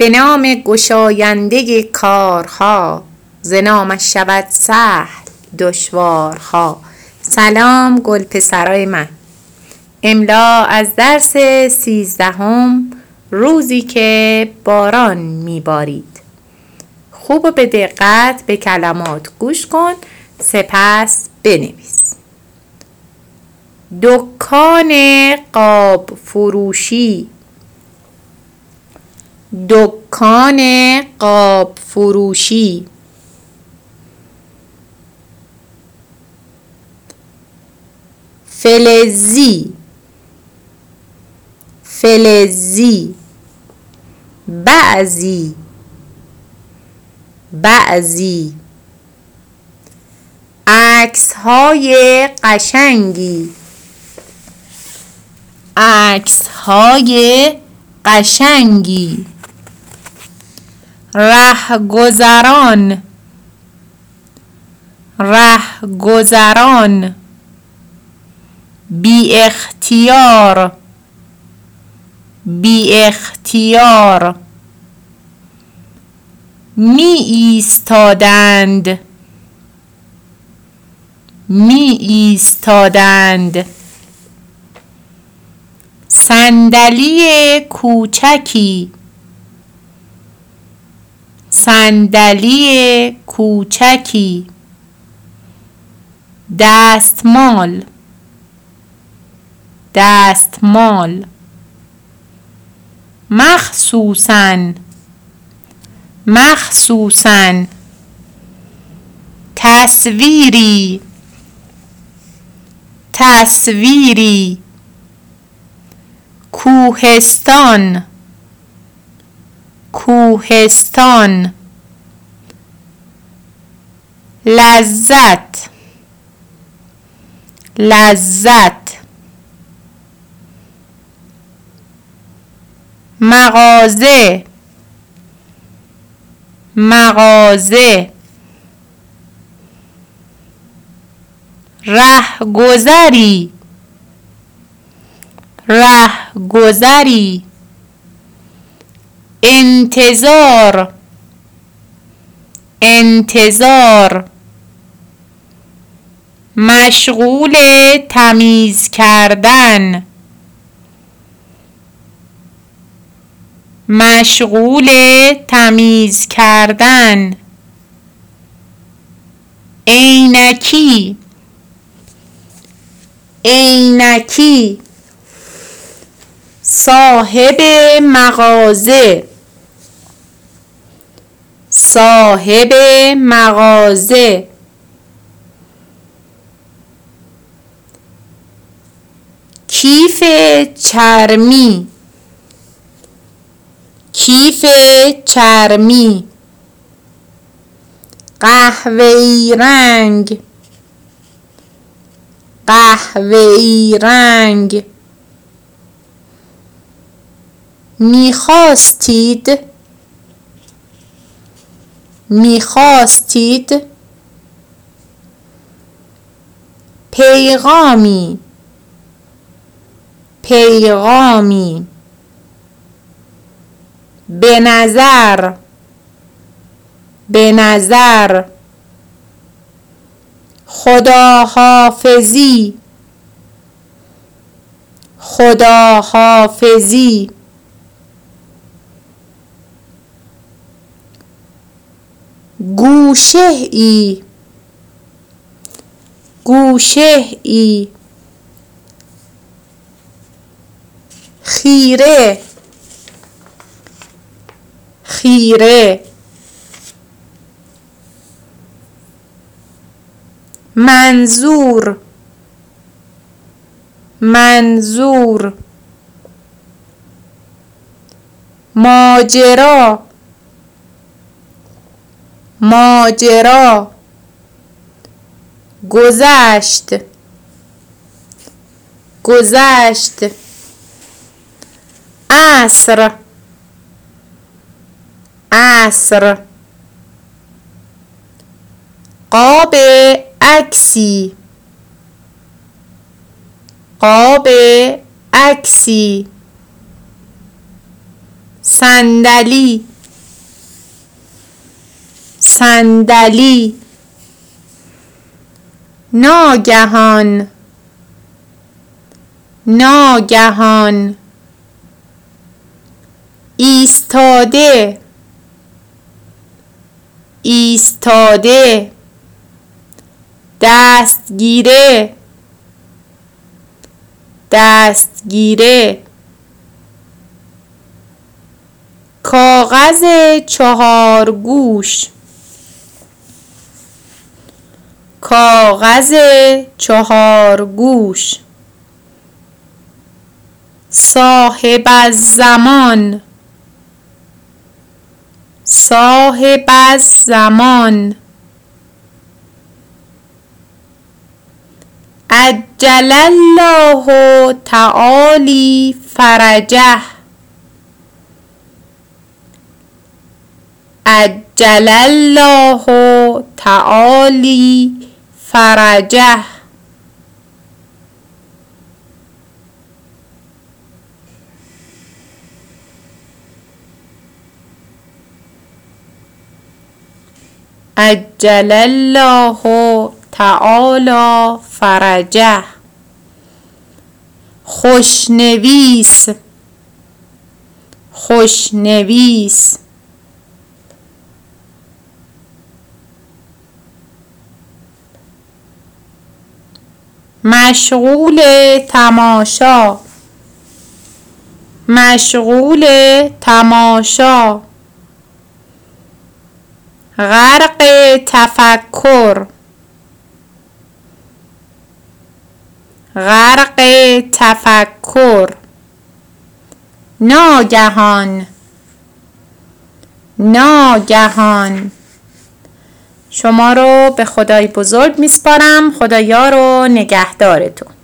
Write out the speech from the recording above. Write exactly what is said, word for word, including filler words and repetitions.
به نام گشاینده کارها، ز نامش شود سهل دشوارها. سلام گل پسرای من. املا از درس سیزدهم، روزی که باران میبارید. خوب و به دقت به کلمات گوش کن، سپس بنویس. دکان قاب فروشی، دکان قاب فروشی. فلزی، فلزی. بعضی، بعضی. عکس های قشنگی، عکس های قشنگی. رهگذران، رهگذران. بی اختیار، بی اختیار. می ایستادند، می ایستادند. صندلی کوچکی، صندلی کوچکی. دستمال، دستمال. مخصوصاً، مخصوصاً. تصویری، تصویری. کوهستان، کوهستان. لذت، لذت. مغازه، مغازه. رهگذری، رهگذری. انتظار، انتظار. مشغول تمیز کردن، مشغول تمیز کردن. عینکی، عینکی. صاحب مغازه، صاحب مغازه. کیف چرمی، کیف چرمی. قهوه‌ای رنگ، قهوه‌ای رنگ. می‌خواستید، می‌خواستید. پیغامی، پیغامی. به نظر، به نظر. خداحافظی، خداحافظی. گوشه‌ای، گوشه‌ای. خیره، خیره. منظور، منظور. ماجرا، ماجرا. گذشت، گذشت. عصر، عصر. قاب عکسی، قاب عکسی. صندلی، صندلی ناگهان ناگهان ایستاده ایستاده دستگیره دستگیره کاغذ چهارگوش کاغذ چهارگوش صاحب الزمان صاحب الزمان عجل الله تعالی فرجه عجل الله تعالی فرجه عجل الله تعالی فرجه خوشنویس خوشنویس مشغول تماشا مشغول تماشا غرق تفکر غرق تفکر ناگهان ناگهان شما رو به خدای بزرگ میسپارم. خدایا رو نگهدارتون.